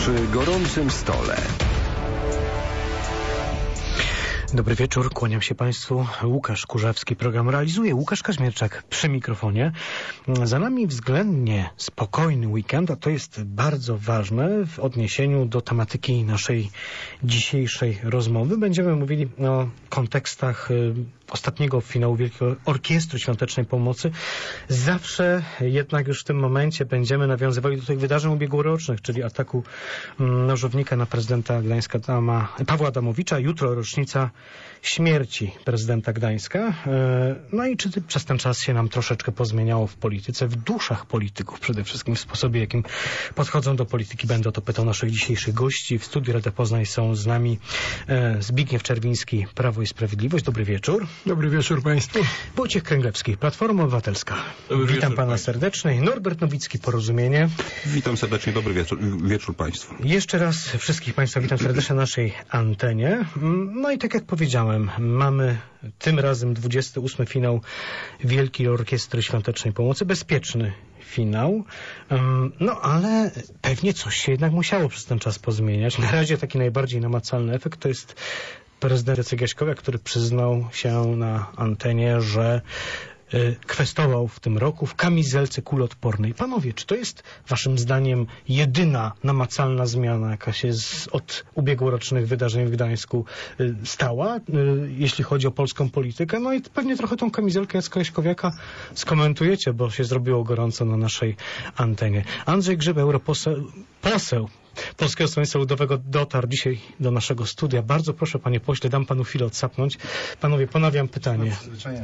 Przy gorącym stole. Dobry wieczór, kłaniam się Państwu. Łukasz Kurzewski program realizuje. Łukasz Kaźmierczak przy mikrofonie. Za nami względnie spokojny weekend, a to jest bardzo ważne w odniesieniu do tematyki naszej dzisiejszej rozmowy. Będziemy mówili o kontekstach ostatniego finału Wielkiej Orkiestry Świątecznej Pomocy. Zawsze jednak już w tym momencie będziemy nawiązywali do tych wydarzeń ubiegłorocznych, czyli ataku nożownika na prezydenta Gdańska Pawła Adamowicza. Jutro rocznica śmierci prezydenta Gdańska. No i czy przez ten czas się nam troszeczkę pozmieniało w polityce, w duszach polityków przede wszystkim, w sposobie, jakim podchodzą do polityki. Będę o to pytał naszych dzisiejszych gości. W studiu Radia Poznań są z nami Zbigniew Czerwiński, Prawo i Sprawiedliwość. Dobry wieczór. Dobry wieczór Państwu. Wojciech Kręglewski, Platforma Obywatelska. Dobry Witam Pana Państwu serdecznie. Norbert Nowicki, Porozumienie. Witam serdecznie, dobry wieczór Państwu. Jeszcze raz wszystkich Państwa witam serdecznie na naszej antenie. No i tak jak powiedziałem, mamy tym razem 28. finał Wielkiej Orkiestry Świątecznej Pomocy. Bezpieczny finał. No ale pewnie coś się jednak musiało przez ten czas pozmieniać. Na razie taki najbardziej namacalny efekt to jest prezydent Jacek Jaśkowiak, który przyznał się na antenie, że kwestował w tym roku w kamizelce kuloodpornej. Panowie, czy to jest waszym zdaniem jedyna namacalna zmiana, jaka się od ubiegłorocznych wydarzeń w Gdańsku stała, jeśli chodzi o polską politykę? No i pewnie trochę tą kamizelkę Jacka Jaśkowiaka skomentujecie, bo się zrobiło gorąco na naszej antenie. Andrzej Grzyb, poseł Polskiego Stronnictwa Ludowego, dotarł dzisiaj do naszego studia. Bardzo proszę, panie pośle, dam panu chwilę odsapnąć. Panowie, ponawiam pytanie.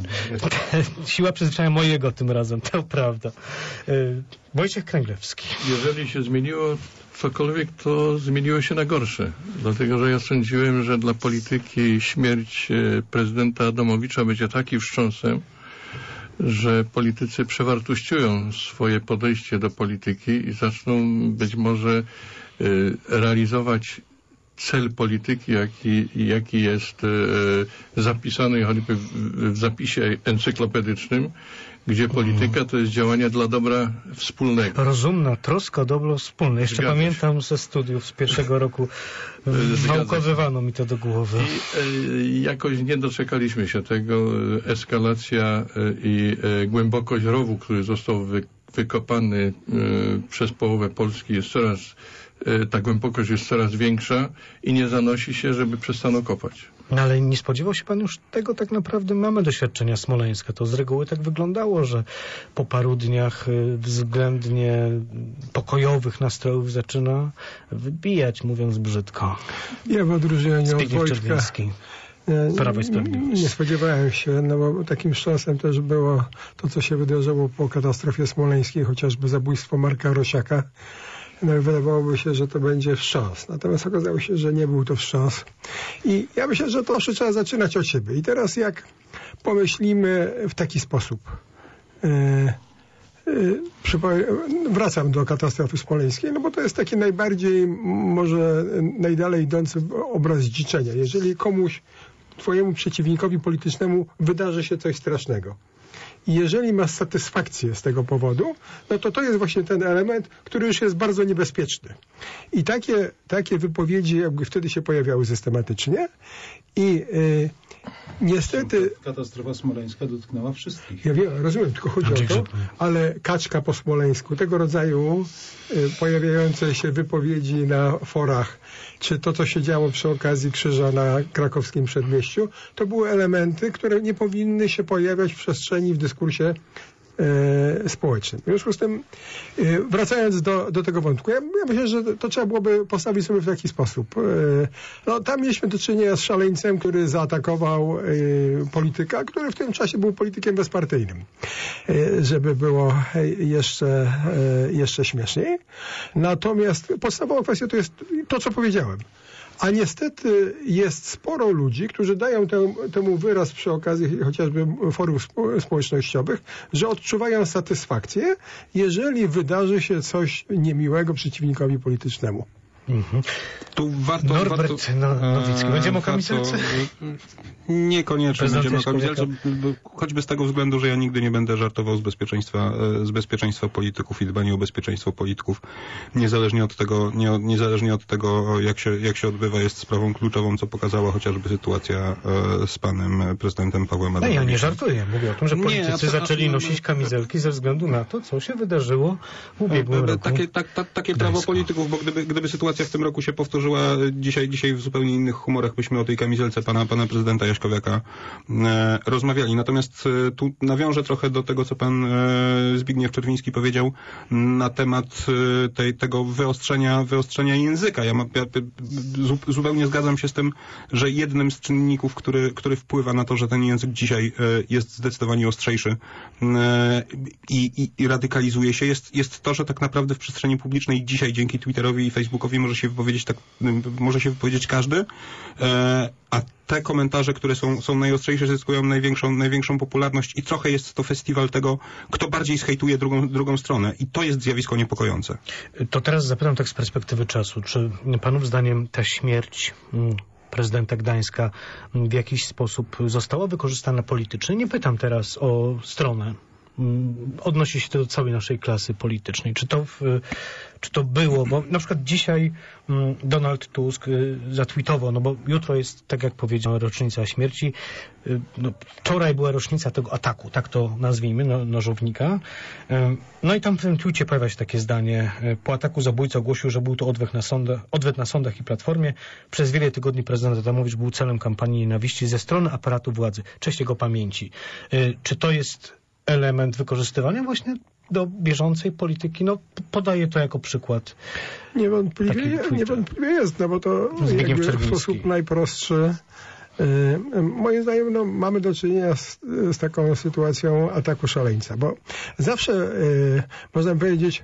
Siła przyzwyczajenia mojego tym razem, to prawda. Wojciech Kręglewski. Jeżeli się zmieniło cokolwiek, to zmieniło się na gorsze. Dlatego, że ja sądziłem, że dla polityki śmierć prezydenta Adamowicza będzie takim wstrząsem, że politycy przewartościują swoje podejście do polityki i zaczną być może realizować cel polityki, jaki jest zapisany choćby w zapisie encyklopedycznym, gdzie polityka to jest działanie dla dobra wspólnego. Rozumna troska o dobro wspólne. Jeszcze pamiętam ze studiów z pierwszego roku wałkowywano mi to do głowy. I jakoś nie doczekaliśmy się tego. Eskalacja i głębokość rowu, który został wykopany przez połowę Polski jest ta głębokość jest coraz większa i nie zanosi się, żeby przestano kopać. No ale nie spodziewał się pan już tego? Tak naprawdę mamy doświadczenia Smoleńska. To z reguły tak wyglądało, że po paru dniach względnie pokojowych nastrojów zaczyna wybijać, mówiąc brzydko. Ja w odróżnieniu od Zbigniew Wojtka Czerwiński, Prawo i Sprawiedliwość. nie spodziewałem się, no bo takim wstrząsem też było to, co się wydarzyło po katastrofie smoleńskiej, chociażby zabójstwo Marka Rosiaka. No i wydawałoby się, że to będzie wstrząs. Natomiast okazało się, że nie był to wstrząs. I ja myślę, że to trzeba zaczynać od siebie. I teraz jak pomyślimy w taki sposób. Wracam do katastrofy smoleńskiej, no bo to jest taki najbardziej, może najdalej idący obraz zdziczenia. Jeżeli komuś, twojemu przeciwnikowi politycznemu wydarzy się coś strasznego, i jeżeli masz satysfakcję z tego powodu, no to jest właśnie ten element, który już jest bardzo niebezpieczny. I takie wypowiedzi jakby wtedy się pojawiały systematycznie i niestety... Katastrofa smoleńska dotknęła wszystkich. Ja wiem, rozumiem, tylko chodzi o to, ale kaczka po smoleńsku, tego rodzaju pojawiające się wypowiedzi na forach, czy to, co się działo przy okazji krzyża na krakowskim przedmieściu, to były elementy, które nie powinny się pojawiać w przestrzeni, w dyskursie społecznym. W związku z tym, wracając do tego wątku, ja myślę, że to trzeba byłoby postawić sobie w taki sposób. No, tam mieliśmy do czynienia z szaleńcem, który zaatakował polityka, który w tym czasie był politykiem bezpartyjnym. Żeby było jeszcze śmieszniej. Natomiast podstawowa kwestia to jest to, co powiedziałem. A niestety jest sporo ludzi, którzy dają temu wyraz przy okazji chociażby forów społecznościowych, że odczuwają satysfakcję, jeżeli wydarzy się coś niemiłego przeciwnikowi politycznemu. Tu warto... Norbert Nowicki. Będziemy o kamizelce? Niekoniecznie będziemy o kamizelce, człowieka. choćby z tego względu, że ja nigdy nie będę żartował z bezpieczeństwa polityków i dbania o bezpieczeństwo polityków. Niezależnie od tego, jak się odbywa, jest sprawą kluczową, co pokazała chociażby sytuacja z panem prezydentem Pawłem Adamowiczem. Ja nie żartuję. Mówię o tym, że politycy zaczęli nosić kamizelki ze względu na to, co się wydarzyło w ubiegłym roku. Takie prawo polityków, bo gdyby sytuacja w tym roku się powtórzyła, dzisiaj w zupełnie innych humorach byśmy o tej kamizelce pana prezydenta Jaśkowiaka rozmawiali. Natomiast tu nawiążę trochę do tego, co pan Zbigniew Czerwiński powiedział na temat tego wyostrzenia języka. Ja zupełnie zgadzam się z tym, że jednym z czynników, który wpływa na to, że ten język dzisiaj jest zdecydowanie ostrzejszy i radykalizuje się, jest to, że tak naprawdę w przestrzeni publicznej dzisiaj dzięki Twitterowi i Facebookowi może się wypowiedzieć każdy, a te komentarze, które są najostrzejsze, zyskują największą popularność i trochę jest to festiwal tego, kto bardziej zhejtuje drugą stronę. I to jest zjawisko niepokojące. To teraz zapytam tak z perspektywy czasu. Czy panów zdaniem ta śmierć prezydenta Gdańska w jakiś sposób została wykorzystana politycznie? Nie pytam teraz o stronę. Odnosi się to do całej naszej klasy politycznej. Czy to było, bo na przykład dzisiaj Donald Tusk zatweetował, no bo jutro jest, tak jak powiedziałem, rocznica śmierci. Wczoraj była rocznica tego ataku, tak to nazwijmy, nożownika. No i tam w tym tweetie pojawia się takie zdanie. Po ataku zabójca ogłosił, że był to odwet na sądach i Platformie. Przez wiele tygodni prezydent Adamowicz był celem kampanii nienawiści ze strony aparatu władzy. Cześć jego pamięci. Czy to jest element wykorzystywania właśnie do bieżącej polityki? No, podaję to jako przykład. Niewątpliwie jest, no bo to w sposób najprostszy. Moim zdaniem mamy do czynienia z taką sytuacją ataku szaleńca, bo zawsze można powiedzieć,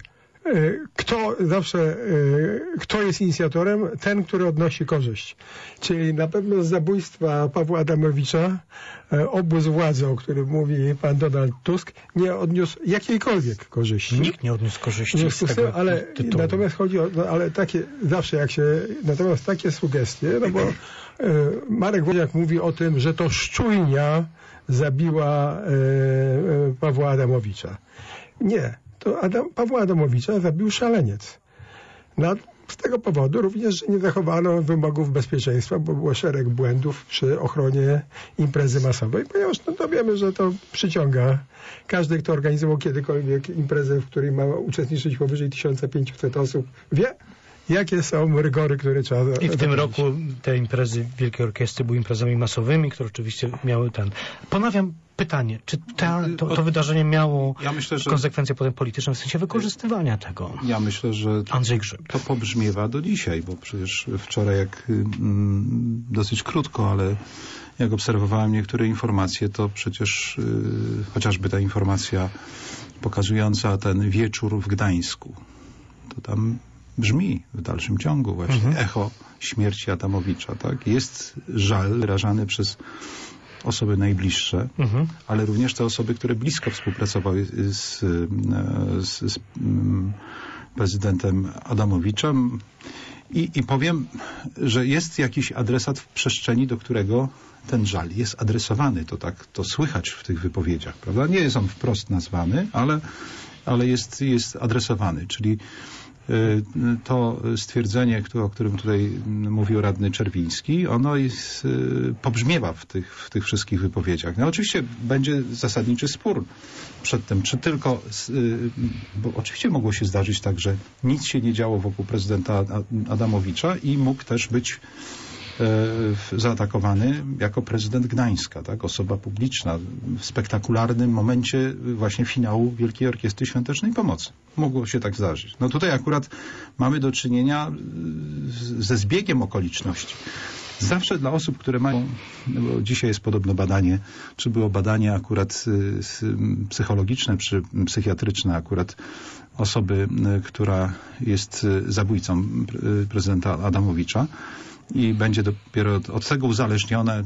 kto jest inicjatorem? Ten, który odnosi korzyść. Czyli na pewno z zabójstwa Pawła Adamowicza obóz władzy, o którym mówi pan Donald Tusk, nie odniósł jakiejkolwiek korzyści. Nikt nie odniósł korzyści z tego tytułu. Natomiast chodzi o, ale takie, zawsze jak się, natomiast takie sugestie, no bo Marek Woźniak mówi o tym, że to szczujnia zabiła Pawła Adamowicza. Nie. To Pawła Adamowicza zabił szaleniec. Z tego powodu również, że nie zachowano wymogów bezpieczeństwa, bo było szereg błędów przy ochronie imprezy masowej, ponieważ to wiemy, że to przyciąga. Każdy, kto organizował kiedykolwiek imprezę, w której ma uczestniczyć powyżej 1500 osób, wie, jakie są rygory, które trzeba I w tym roku te imprezy Wielkiej Orkiestry były imprezami masowymi, które oczywiście miały Ponawiam pytanie, czy to wydarzenie miało konsekwencje potem polityczne w sensie wykorzystywania tego? Ja myślę, że Andrzej Grzyb. To pobrzmiewa do dzisiaj, bo przecież wczoraj dosyć krótko, ale jak obserwowałem niektóre informacje, to przecież chociażby ta informacja pokazująca ten wieczór w Gdańsku, to tam brzmi w dalszym ciągu właśnie echo śmierci Adamowicza, tak? Jest żal wyrażany przez osoby najbliższe, ale również te osoby, które blisko współpracowały z prezydentem Adamowiczem i powiem, że jest jakiś adresat w przestrzeni, do którego ten żal jest adresowany. To słychać w tych wypowiedziach, prawda? Nie jest on wprost nazwany, ale jest adresowany, czyli to stwierdzenie, o którym tutaj mówił radny Czerwiński, ono pobrzmiewa w tych wszystkich wypowiedziach. No oczywiście będzie zasadniczy spór przed tym, czy tylko, bo oczywiście mogło się zdarzyć tak, że nic się nie działo wokół prezydenta Adamowicza i mógł też być zaatakowany jako prezydent Gdańska, tak? Osoba publiczna w spektakularnym momencie właśnie finału Wielkiej Orkiestry Świątecznej Pomocy. Mogło się tak zdarzyć. No tutaj akurat mamy do czynienia ze zbiegiem okoliczności. Zawsze dla osób, które mają, bo dzisiaj jest podobno badanie, czy było badanie akurat psychologiczne, czy psychiatryczne akurat osoby, która jest zabójcą prezydenta Adamowicza, i będzie dopiero od tego uzależnione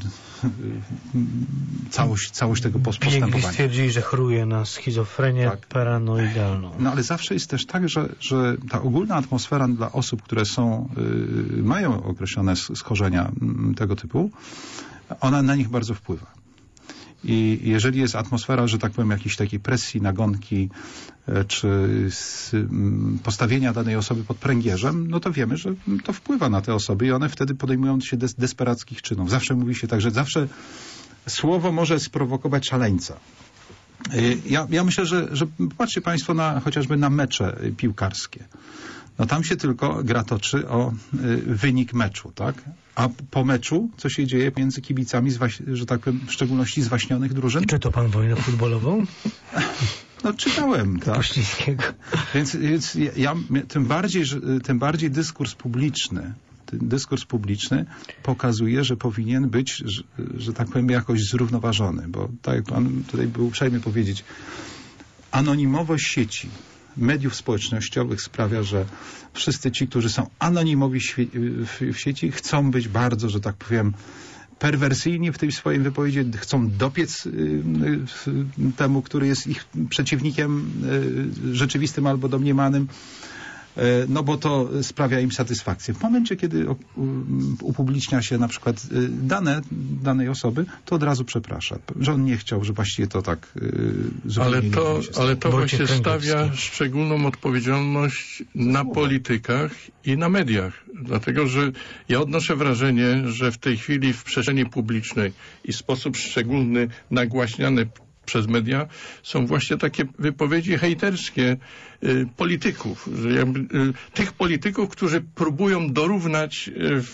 całość tego postępowania. Biegli stwierdzili, że choruje na schizofrenię paranoidalną. No ale zawsze jest też tak, że ta ogólna atmosfera dla osób, które mają określone schorzenia tego typu, ona na nich bardzo wpływa. I jeżeli jest atmosfera, że tak powiem, jakiejś takiej presji, nagonki, czy postawienia danej osoby pod pręgierzem, no to wiemy, że to wpływa na te osoby i one wtedy podejmują się desperackich czynów. Zawsze mówi się tak, że zawsze słowo może sprowokować szaleńca. Ja myślę, że popatrzcie Państwo chociażby na mecze piłkarskie. No tam się tylko gra toczy o wynik meczu, tak? A po meczu co się dzieje między kibicami, że tak powiem, w szczególności zwaśnionych drużyn? Czy to pan wojnę futbolową? No czytałem, tak. Puścińskiego. Więc ja tym bardziej dyskurs publiczny pokazuje, że powinien być, że tak powiem, jakoś zrównoważony, bo tak jak pan tutaj był uprzejmy powiedzieć, anonimowość sieci, mediów społecznościowych sprawia, że wszyscy ci, którzy są anonimowi w sieci, chcą być bardzo, że tak powiem, perwersyjni w tej swojej wypowiedzi, chcą dopiec temu, który jest ich przeciwnikiem rzeczywistym albo domniemanym, no bo to sprawia im satysfakcję. W momencie, kiedy upublicznia się na przykład dane danej osoby, to od razu przeprasza, że on nie chciał, że właściwie to tak zupełnie ale to właśnie stawia szczególną odpowiedzialność na politykach i na mediach. Dlatego, że ja odnoszę wrażenie, że w tej chwili w przestrzeni publicznej i w sposób szczególny nagłaśniane przez media są właśnie takie wypowiedzi hejterskie polityków, że tych polityków, którzy próbują dorównać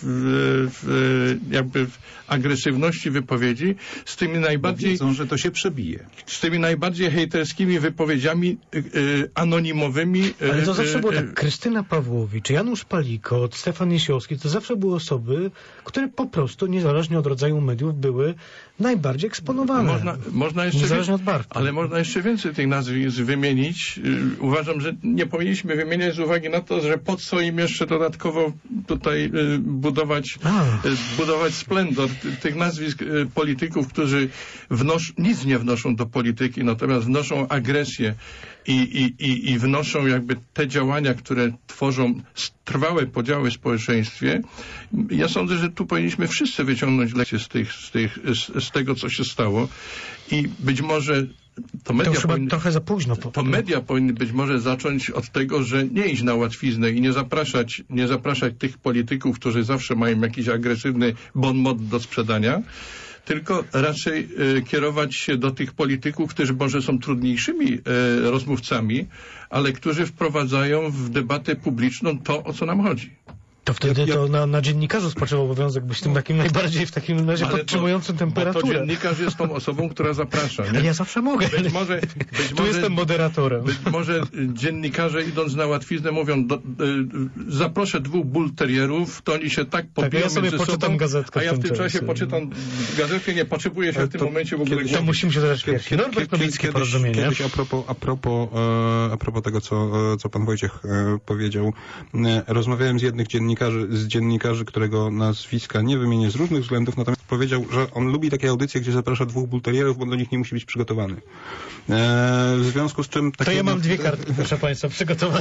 w agresywności wypowiedzi z tymi najbardziej... Wiedzą, że to się przebije. Z tymi najbardziej hejterskimi wypowiedziami anonimowymi. Ale to zawsze było tak. Krystyna Pawłowicz, Janusz Palikot, Stefan Niesiołowski, to zawsze były osoby, które po prostu, niezależnie od rodzaju mediów, były najbardziej eksponowane. Można jeszcze niezależnie od barwy. Ale można jeszcze więcej tych nazwisk wymienić. Uważam, że nie powinniśmy wymieniać z uwagi na to, że po co im jeszcze dodatkowo tutaj budować splendor tych nazwisk polityków, którzy nic nie wnoszą do polityki, natomiast wnoszą agresję i wnoszą jakby te działania, które tworzą trwałe podziały w społeczeństwie. Ja sądzę, że tu powinniśmy wszyscy wyciągnąć lekcje z tego, co się stało i być może to trochę za późno. Media powinny być może zacząć od tego, że nie iść na łatwiznę i nie zapraszać tych polityków, którzy zawsze mają jakiś agresywny bon mot do sprzedania, tylko raczej kierować się do tych polityków, którzy może są trudniejszymi rozmówcami, ale którzy wprowadzają w debatę publiczną to, o co nam chodzi. To wtedy na dziennikarzu spoczywa obowiązek być tym takim najbardziej w takim razie podtrzymującym temperaturę. Bo to dziennikarz jest tą osobą, która zaprasza. Nie? Ja zawsze mogę. Tu jestem moderatorem. Być może dziennikarze idąc na łatwiznę mówią, zaproszę 2 bull terrierów, to oni się tak pobiją ja sobie poczytam gazetkę. A ja w tym czasie poczytam gazetkę, nie potrzebuję się w tym momencie w ogóle... To musimy się teraz śpiewać. Norbert Nowicki, Porozumienie. Kiedyś a propos tego, co pan Wojciech powiedział, rozmawiałem z jednych dziennikarzy, którego nazwiska nie wymienię z różnych względów, natomiast powiedział, że on lubi takie audycje, gdzie zaprasza 2 bulterierów, bo do nich nie musi być przygotowany. W związku z czym... To ja mam 2 karty, proszę państwa, przygotowane.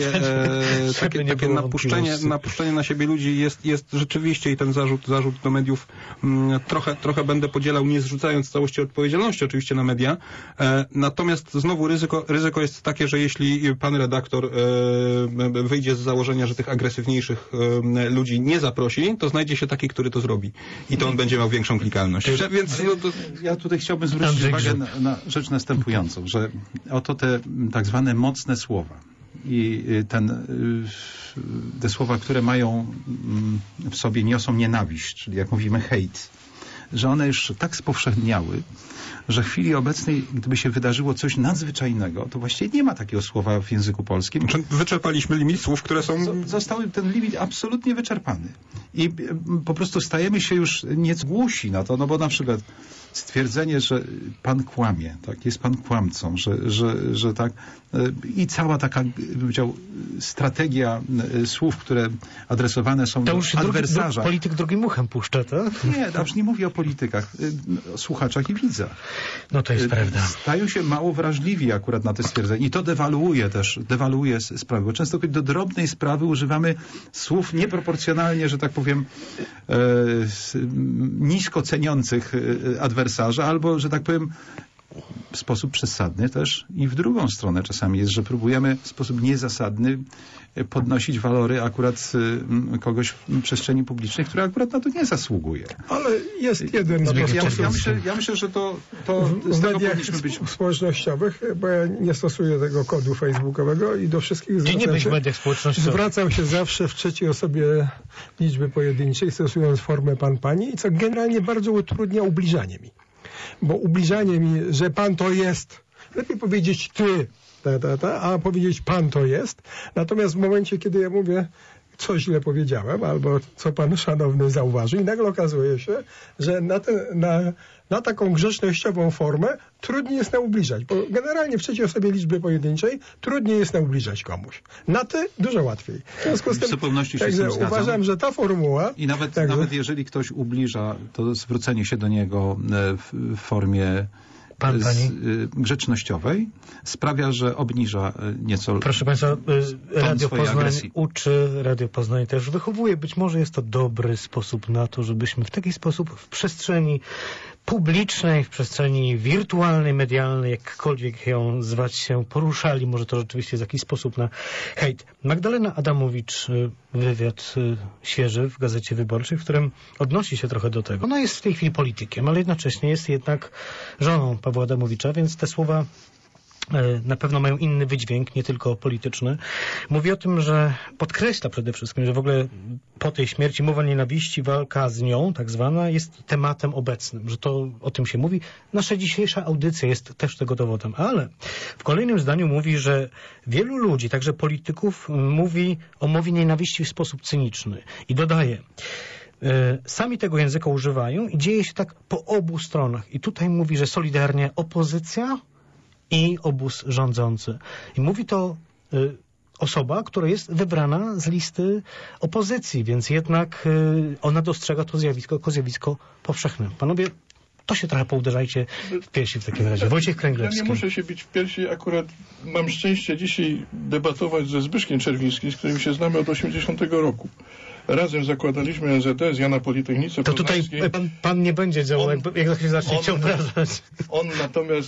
Takie napuszczenie na siebie ludzi jest rzeczywiście i ten zarzut do mediów trochę będę podzielał, nie zrzucając całości odpowiedzialności oczywiście na media. Natomiast znowu ryzyko jest takie, że jeśli pan redaktor wyjdzie z założenia, że tych agresywniejszych ludzi nie zaprosi, to znajdzie się taki, który to zrobi. I to on będzie miał większą klikalność. Więc ja tutaj chciałbym zwrócić uwagę na rzecz następującą, że oto te tak zwane mocne słowa i te słowa, które mają w sobie, niosą nienawiść, czyli jak mówimy hejt, że one już tak spowszedniały, że w chwili obecnej, gdyby się wydarzyło coś nadzwyczajnego, to właściwie nie ma takiego słowa w języku polskim. Wyczerpaliśmy limit słów, które są... Został ten limit absolutnie wyczerpany. I po prostu stajemy się już nieco głusi na to, no bo na przykład stwierdzenie, że pan kłamie, tak, jest pan kłamcą, że tak, i cała taka, bym powiedział, strategia słów, które adresowane są do adwersarza. Polityk drugim uchem puszcza, tak? Nie, ja już nie mówię o politykach, o słuchaczach i widzach. No to jest prawda. Stają się mało wrażliwi akurat na te stwierdzenia i to dewaluuje sprawy, bo często do drobnej sprawy używamy słów nieproporcjonalnie, że tak powiem, nisko ceniących adwersarza, albo, że tak powiem, w sposób przesadny też i w drugą stronę czasami jest, że próbujemy w sposób niezasadny podnosić walory akurat kogoś w przestrzeni publicznej, która akurat na to nie zasługuje. Ale jest jeden Ja myślę, że to w mediach społecznościowych, bo ja nie stosuję tego kodu facebookowego i do wszystkich zwracam się zawsze w trzeciej osobie liczby pojedynczej, stosując formę pan, pani, i co generalnie bardzo utrudnia ubliżanie mi. Bo ubliżanie mi, że pan to jest, lepiej powiedzieć ty, a powiedzieć pan to jest. Natomiast w momencie, kiedy ja mówię, co źle powiedziałem, albo co pan szanowny zauważył, i nagle okazuje się, że na taką grzecznościową formę trudniej jest naubliżać, bo generalnie w trzeciej osobie liczby pojedynczej trudniej jest naubliżać komuś. Na ty dużo łatwiej. W związku z tym, w zupełności się z tym zgadzam. Uważam, że ta formuła... I nawet jeżeli ktoś ubliża, to zwrócenie się do niego w formie grzecznościowej sprawia, że obniża nieco. Proszę Państwa, Radio Poznań uczy, Radio Poznań też wychowuje. Być może jest to dobry sposób na to, żebyśmy w taki sposób w przestrzeni publicznej, w przestrzeni wirtualnej, medialnej, jakkolwiek ją zwać się, poruszali. Może to rzeczywiście jest jakiś sposób na hejt. Magdalena Adamowicz, wywiad świeży w Gazecie Wyborczej, w którym odnosi się trochę do tego. Ona jest w tej chwili politykiem, ale jednocześnie jest jednak żoną Pawła Adamowicza, więc te słowa na pewno mają inny wydźwięk, nie tylko polityczny. Mówi o tym, że podkreśla przede wszystkim, że w ogóle po tej śmierci mowa nienawiści, walka z nią, tak zwana, jest tematem obecnym, że to o tym się mówi. Nasza dzisiejsza audycja jest też tego dowodem, ale w kolejnym zdaniu mówi, że wielu ludzi, także polityków, mówi o mowie nienawiści w sposób cyniczny i dodaje: sami tego języka używają i dzieje się tak po obu stronach. I tutaj mówi, że solidarnie opozycja i obóz rządzący. I mówi to osoba, która jest wybrana z listy opozycji, więc jednak ona dostrzega to zjawisko jako zjawisko powszechne. Panowie, to się trochę pouderzajcie w piersi w takim razie. Wojciech Kręglewski. Ja nie muszę się bić w piersi, akurat mam szczęście dzisiaj debatować ze Zbyszkiem Czerwińskim, z którym się znamy od 80 roku. Razem zakładaliśmy NZS, ja na Politechnice to tutaj pan nie będzie działał, jak się zacznie cię obrażać. On natomiast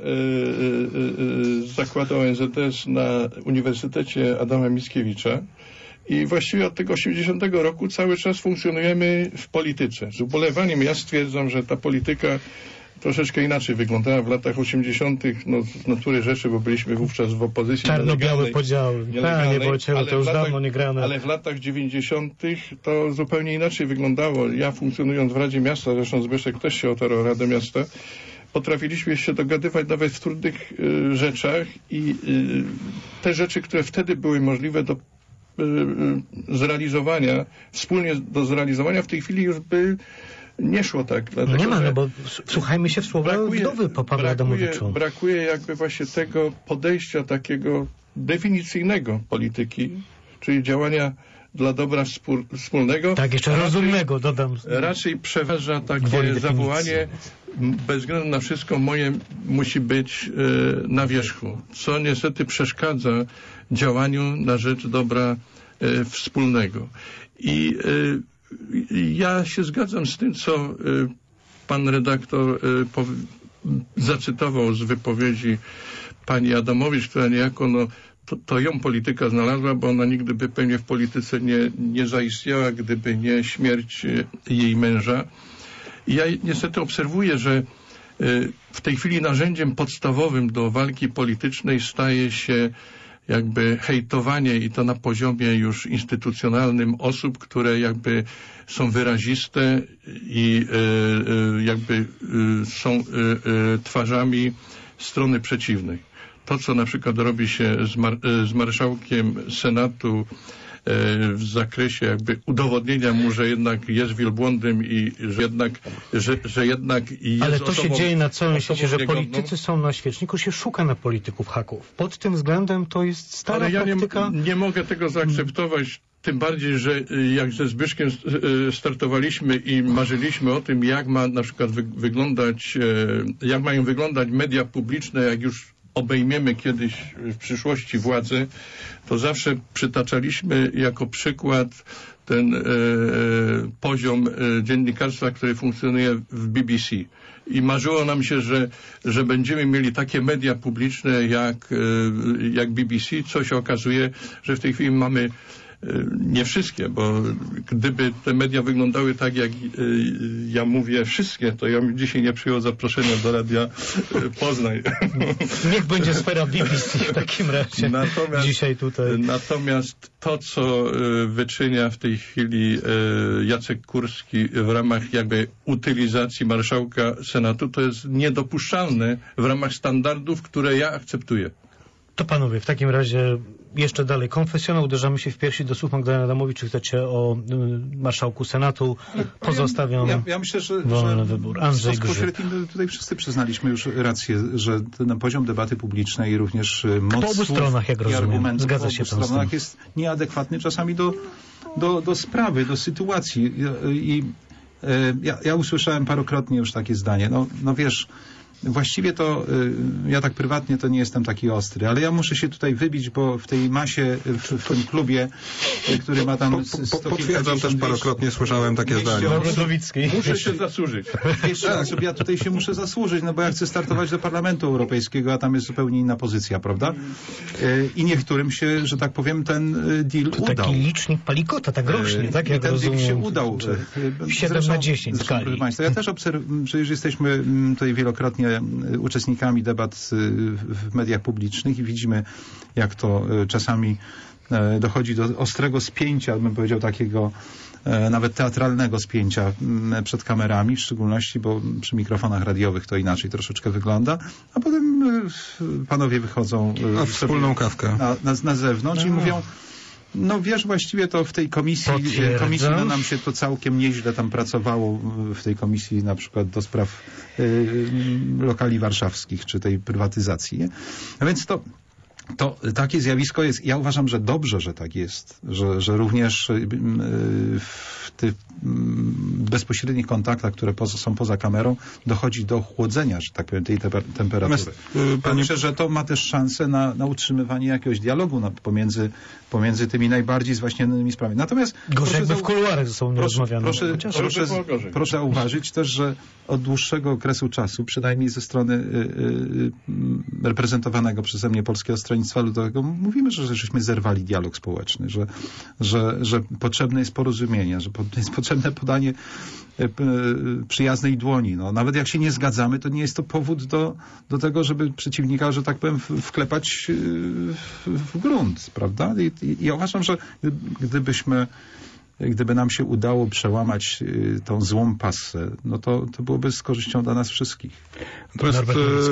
zakładał NZS na Uniwersytecie Adama Mickiewicza i właściwie od tego 80 roku cały czas funkcjonujemy w polityce. Z ubolewaniem ja stwierdzam, że ta polityka troszeczkę inaczej wyglądała w latach 80. No, z natury rzeczy, bo byliśmy wówczas w opozycji. Czarno-białe podziały. Nie Wojciechu, to już dawno nie grane. Ale w latach 90. to zupełnie inaczej wyglądało. Ja funkcjonując w Radzie Miasta, zresztą Zbyszek też się otarł o Radę Miasta, potrafiliśmy się dogadywać nawet w trudnych rzeczach i te rzeczy, które wtedy były możliwe do zrealizowania, wspólnie do zrealizowania, w tej chwili już by nie szło tak. Dlatego, nie ma, no bo słuchajmy się w słowa wdowy po Pawle Adamowiczu. Brakuje jakby właśnie tego podejścia takiego definicyjnego polityki, czyli działania dla dobra wspólnego. Tak, jeszcze rozumnego dodam. Raczej przeważa takie zawołanie, bez względu na wszystko moje musi być na wierzchu, co niestety przeszkadza działaniu na rzecz dobra wspólnego. I ja się zgadzam z tym, co pan redaktor zacytował z wypowiedzi pani Adamowicz, która niejako to ją polityka znalazła, bo ona nigdy by pewnie w polityce nie zaistniała, gdyby nie śmierć jej męża. I ja niestety obserwuję, że w tej chwili narzędziem podstawowym do walki politycznej staje się jakby hejtowanie i to na poziomie już instytucjonalnym osób, które jakby są wyraziste i jakby są twarzami strony przeciwnej. To, co na przykład robi się z marszałkiem Senatu w zakresie jakby udowodnienia mu, że jednak jest wielbłądem i że jednak jest ale to osobą, się dzieje na całym świecie, że niegodną. politycy są na świeczniku, się szuka na polityków haków. Pod tym względem to jest stara Ale ja praktyka. nie mogę tego zaakceptować, tym bardziej, że jak ze Zbyszkiem startowaliśmy i marzyliśmy o tym, jak ma na przykład jak mają wyglądać media publiczne, jak już obejmiemy kiedyś w przyszłości władzę, to zawsze przytaczaliśmy jako przykład ten poziom dziennikarstwa, który funkcjonuje w BBC. I marzyło nam się, że będziemy mieli takie media publiczne jak BBC, co się okazuje, że w tej chwili mamy nie wszystkie, bo gdyby te media wyglądały tak, jak ja mówię wszystkie, to ja bym dzisiaj nie przyjął zaproszenia do Radia Poznań. Niech będzie sfera BBC w takim razie. Dzisiaj tutaj. Natomiast to, co wyczynia w tej chwili Jacek Kurski w ramach jakby utylizacji marszałka Senatu, to jest niedopuszczalne w ramach standardów, które ja akceptuję. To panowie, w takim razie jeszcze dalej. Konfesjonał, uderzamy się w piersi do słów Magdaleny Adamowicz. Czy chcecie o marszałku Senatu? Pozostawiam ja myślę, że wolny wybór. Andrzej Grzyb. Tutaj wszyscy przyznaliśmy już rację, że ten poziom debaty publicznej i również moc po obu stronach, jak rozumiem. argumentów Zgadza się po obu stronach jest nieadekwatny czasami do sprawy, do sytuacji. Ja usłyszałem parokrotnie już takie zdanie. No wiesz, właściwie to ja tak prywatnie to nie jestem taki ostry, ale ja muszę się tutaj wybić, bo w tej masie, w tym klubie, który ma tam... Potwierdzam, też parokrotnie słyszałem takie zdanie. Muszę się zasłużyć. Jeszcze raz, ja tutaj się muszę zasłużyć, no bo ja chcę startować do Parlamentu Europejskiego, a tam jest zupełnie inna pozycja, prawda? I niektórym się, że tak powiem, ten deal to udał. Taki licznik Palikota, tak rośnie, tak jak ten rozumiem. deal się udał. 7/10 skali. Proszę Państwa, ja też przecież jesteśmy tutaj wielokrotnie uczestnikami debat w mediach publicznych i widzimy, jak to czasami dochodzi do ostrego spięcia, bym powiedział takiego nawet teatralnego spięcia przed kamerami, w szczególności, bo przy mikrofonach radiowych to inaczej troszeczkę wygląda, a potem panowie wychodzą w wspólną kawkę na zewnątrz i mówią: no wiesz, właściwie to w tej komisji nam się to całkiem nieźle tam pracowało, w tej komisji na przykład do spraw lokali warszawskich, czy tej prywatyzacji. Nie? A więc to takie zjawisko jest. Ja uważam, że dobrze, że tak jest, że również w tych bezpośrednich kontaktach, które są poza kamerą, dochodzi do chłodzenia, że tak powiem, tej temperatury. Myślę, że to ma też szansę na utrzymywanie jakiegoś dialogu pomiędzy tymi najbardziej zwaśnionymi sprawami. Natomiast gorzej jakby w kuluarach ze sobą nie rozmawiano. Proszę zauważyć też, że od dłuższego okresu czasu, przynajmniej ze strony reprezentowanego przeze mnie Polskiego Stronnictwa Ludowego, mówimy, że żeśmy zerwali dialog społeczny, że potrzebne jest porozumienie, że jest potrzebne podanie przyjaznej dłoni. No, nawet jak się nie zgadzamy, to nie jest to powód do tego, żeby przeciwnika, że tak powiem, wklepać w grunt, prawda? I ja uważam, że gdyby nam się udało przełamać tą złą passę, no to byłoby z korzyścią dla nas wszystkich. Natomiast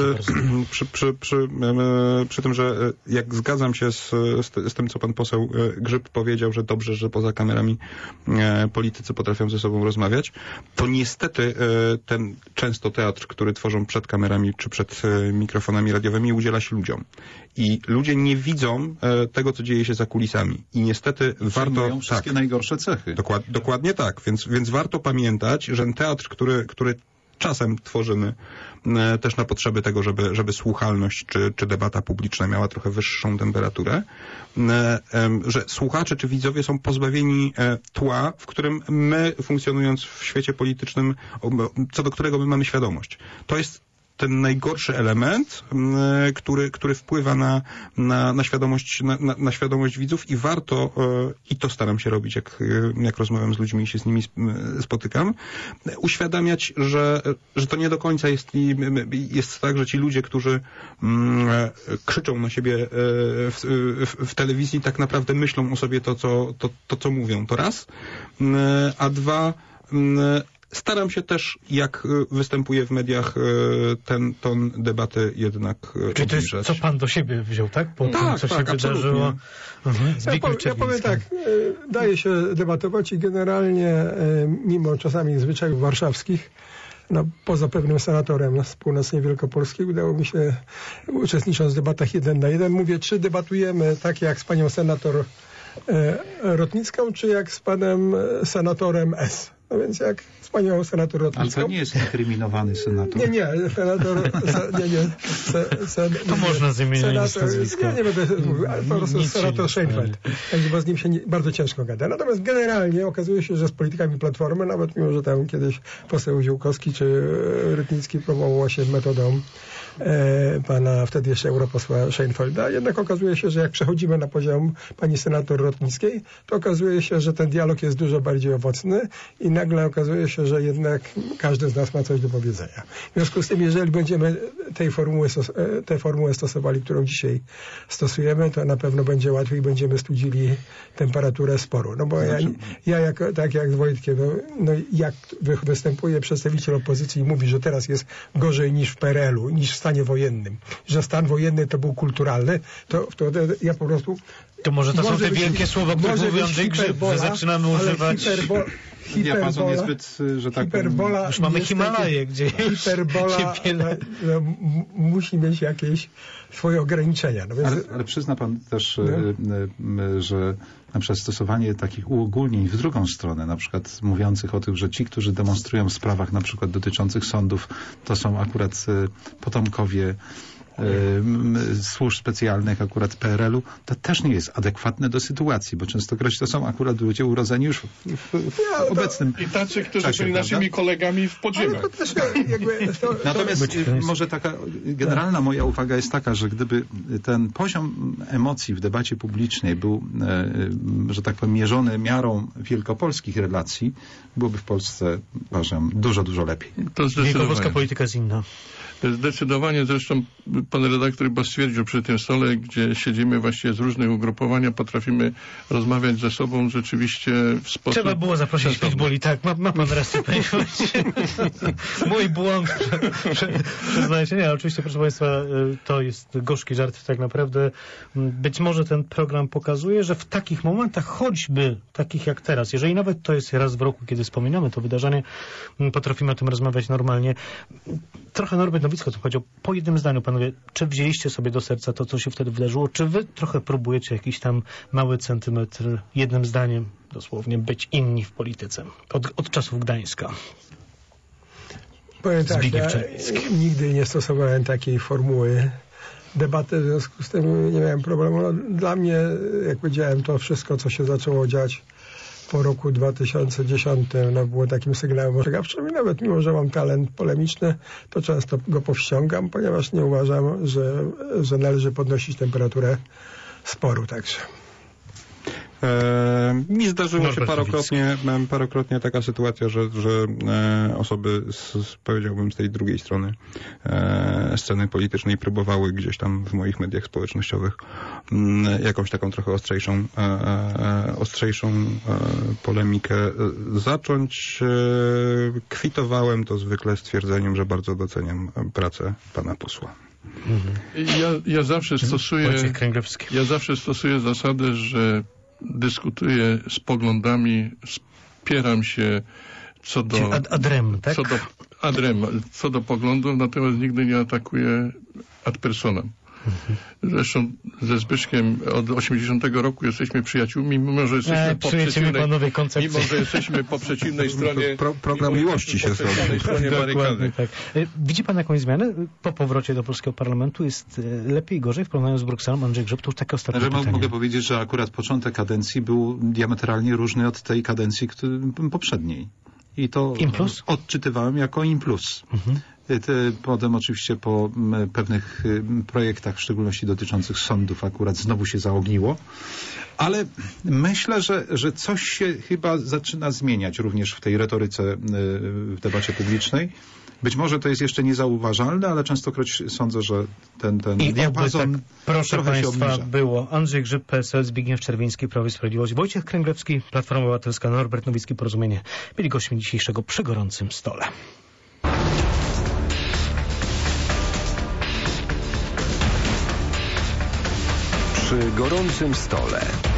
przy tym, że jak zgadzam się z tym, co pan poseł Grzyb powiedział, że dobrze, że poza kamerami politycy potrafią ze sobą rozmawiać, to niestety ten często teatr, który tworzą przed kamerami czy przed mikrofonami radiowymi, udziela się ludziom. I ludzie nie widzą tego, co dzieje się za kulisami. I niestety warto... wszystkie najgorsze cechy. Dokładnie tak. Więc warto pamiętać, że ten teatr, który czasem tworzymy też na potrzeby tego, żeby słuchalność czy debata publiczna miała trochę wyższą temperaturę, że słuchacze czy widzowie są pozbawieni tła, w którym my, funkcjonując w świecie politycznym, co do którego my mamy świadomość. To jest ten najgorszy element, który wpływa na świadomość, na świadomość widzów i warto, i to staram się robić, jak rozmawiam z ludźmi i się z nimi spotykam, uświadamiać, że to nie do końca jest tak, że ci ludzie, którzy krzyczą na siebie w telewizji, tak naprawdę myślą o sobie to, co mówią. To raz. A dwa, Staram się też, jak występuję w mediach, ten ton debaty jednak Czyli to jest, obniżać. co pan do siebie wziął, tak? Po tym, co się absolutnie. wydarzyło. Ja powiem tak, daje się debatować i generalnie, mimo czasami zwyczajów warszawskich, no, poza pewnym senatorem z północnej Wielkopolski udało mi się, uczestnicząc w debatach 1 na 1, mówię, czy debatujemy tak jak z panią senator Rotnicką, czy jak z panem senatorem S. No więc jak z panią senator Rotnicką. Ale to nie jest inkryminowany senator. Nie, senator... To można zmienić nazwisko. Ja nie będę mówił, ale po prostu senator Szejnfeld. Także bo z nim się bardzo ciężko gada. Natomiast generalnie okazuje się, że z politykami Platformy, nawet mimo, że tam kiedyś poseł Ziółkowski czy Rytnicki próbował się metodą pana wtedy jeszcze europosła Szejnfelda, jednak okazuje się, że jak przechodzimy na poziom pani senator Rotnickiej, to okazuje się, że ten dialog jest dużo bardziej owocny i nagle okazuje się, że jednak każdy z nas ma coś do powiedzenia. W związku z tym, jeżeli będziemy tę formułę stosowali, którą dzisiaj stosujemy, to na pewno będzie łatwiej, będziemy studzili temperaturę sporu. No bo tak jak z Wojtkiem, no jak występuje przedstawiciel opozycji i mówi, że teraz jest gorzej niż w PRL-u, niż w stanie wojennym, że stan wojenny to był kulturalny, to ja po prostu... To może to są te wielkie słowa, które mówi Andrzej Grzyb, że zaczynamy używać... Diapazon jest zbyt, że tak hiperbola, już mamy Himalaje, gdzie hiperbola musi mieć jakieś swoje ograniczenia. No więc... ale przyzna pan też, że na przykład stosowanie takich uogólnień w drugą stronę, na przykład mówiących o tym, że ci, którzy demonstrują w sprawach na przykład dotyczących sądów, to są akurat potomkowie służb specjalnych akurat PRL-u, to też nie jest adekwatne do sytuacji, bo częstokroć to są akurat ludzie urodzeni już w obecnym i tacy, którzy czasie, byli naszymi kolegami w podziemiach. Natomiast może taka generalna moja uwaga jest taka, że gdyby ten poziom emocji w debacie publicznej był, że tak powiem, mierzony miarą wielkopolskich relacji, byłoby w Polsce, uważam, dużo, dużo lepiej. To wielkopolska polityka jest inna. Zdecydowanie, zresztą pan redaktor chyba stwierdził przy tym stole, gdzie siedzimy właściwie z różnych ugrupowania, potrafimy rozmawiać ze sobą rzeczywiście w sposób... Trzeba było zaprosić pitbulli, tak, ma pan rację. Mój błąd, przyznaję się. Nie, oczywiście, proszę państwa, to jest gorzki żart tak naprawdę. Być może ten program pokazuje, że w takich momentach, choćby takich jak teraz, jeżeli nawet to jest raz w roku, kiedy wspominamy to wydarzenie, potrafimy o tym rozmawiać normalnie. Trochę Norbert Nowicki o tym powiedział. Po jednym zdaniu, panowie, czy wzięliście sobie do serca to, co się wtedy wydarzyło? Czy wy trochę próbujecie jakiś tam mały centymetr, jednym zdaniem dosłownie, być inni w polityce? Od czasów Gdańska. Powiem tak, ja nigdy nie stosowałem takiej formuły debaty, w związku z tym nie miałem problemu. No, dla mnie, jak powiedziałem, to wszystko, co się zaczęło dziać po roku 2010, no, było takim sygnałem ostrzegawczym i nawet mimo, że mam talent polemiczny, to często go powściągam, ponieważ nie uważam, że należy podnosić temperaturę sporu także. Mi zdarzyło się parokrotnie taka sytuacja, że osoby powiedziałbym z tej drugiej strony sceny politycznej próbowały gdzieś tam w moich mediach społecznościowych jakąś taką trochę ostrzejszą polemikę zacząć. Kwitowałem to zwykle stwierdzeniem, że bardzo doceniam pracę pana posła. Ja zawsze stosuję zasadę, że dyskutuję z poglądami, spieram się co do... Adrem, tak? Co do poglądów, natomiast nigdy nie atakuję ad personam. Zresztą ze Zbyszkiem od 80 roku jesteśmy przyjaciółmi, mimo że jesteśmy po przeciwnej stronie. Program miłości się zrobił. Dokładnie tak. Widzi pan jakąś zmianę po powrocie do polskiego parlamentu? Jest lepiej, gorzej w porównaniu z Brukselą? Andrzej Grzyb, to już takie ostatnie pytanie. Mogę powiedzieć, że akurat początek kadencji był diametralnie różny od tej kadencji poprzedniej. I to odczytywałem jako implus. Potem oczywiście po pewnych projektach, w szczególności dotyczących sądów, akurat znowu się zaogniło. Ale myślę, że coś się chyba zaczyna zmieniać również w tej retoryce w debacie publicznej Być może to jest jeszcze niezauważalne, ale częstokroć sądzę, że ten I diapazon tak, proszę trochę się Państwa, obniża. było Andrzej Grzyb, PSL, Zbigniew Czerwiński, Prawo i Sprawiedliwość, Wojciech Kręglewski, Platforma Obywatelska, Norbert Nowicki, Porozumienie. Byli gośćmi dzisiejszego Przy gorącym stole. Przy gorącym stole.